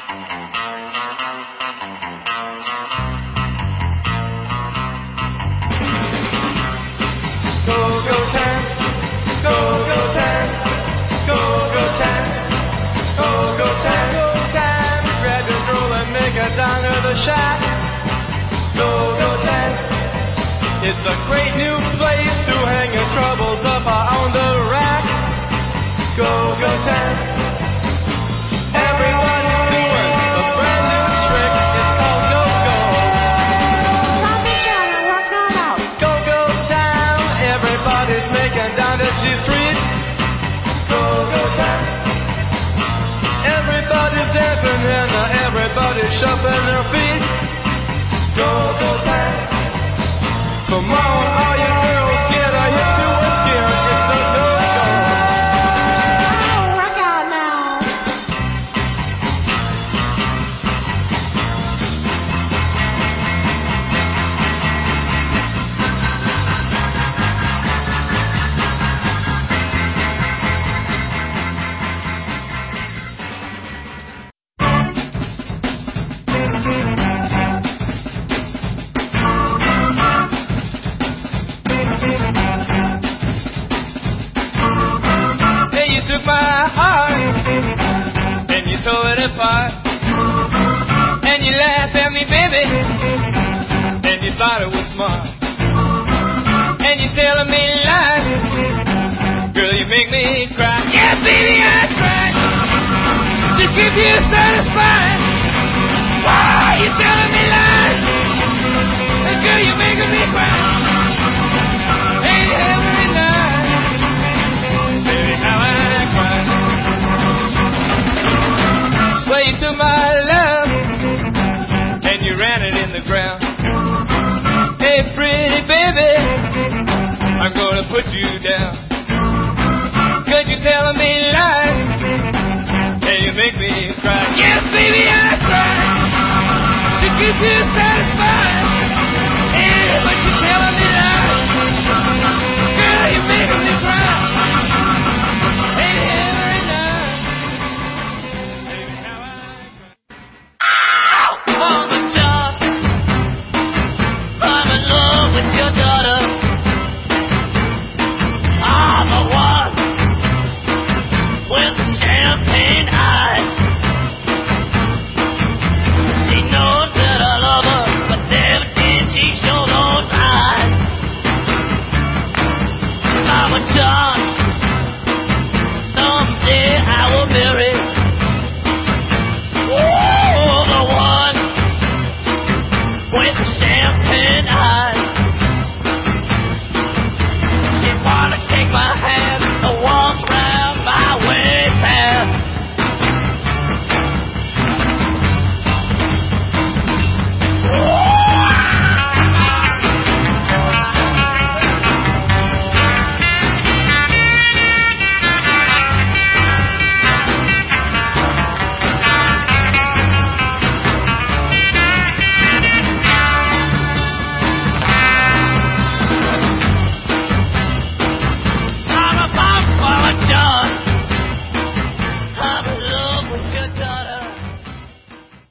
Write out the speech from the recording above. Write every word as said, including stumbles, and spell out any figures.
It's a great new place to hang your troubles up on the rack. Go, go, town. Everybody's doing a brand new trick. It's called go, go. Go, go, town. Everybody's making down the G Street. Go, go, town. Everybody's dancing and everybody's shuffling their feet. Go, go, town. Come on, all you girls, get a hip to a skirt. It's a go-go. Oh, rock out now. Took my heart and you tore it apart, and you laughed at me, baby, and you thought it was smart, and you telling me lies, girl, you make me cry. Yeah, baby, I tried to keep you satisfied. Why you telling me lies, girl, you making me cry. Hey, every night, baby, how I well, you took my love and you ran it in the ground. Hey, pretty baby, I'm gonna put you down. Cause you're telling me lies and you make me cry. Yes, baby, I try to keep you satisfied. Yeah, but you're telling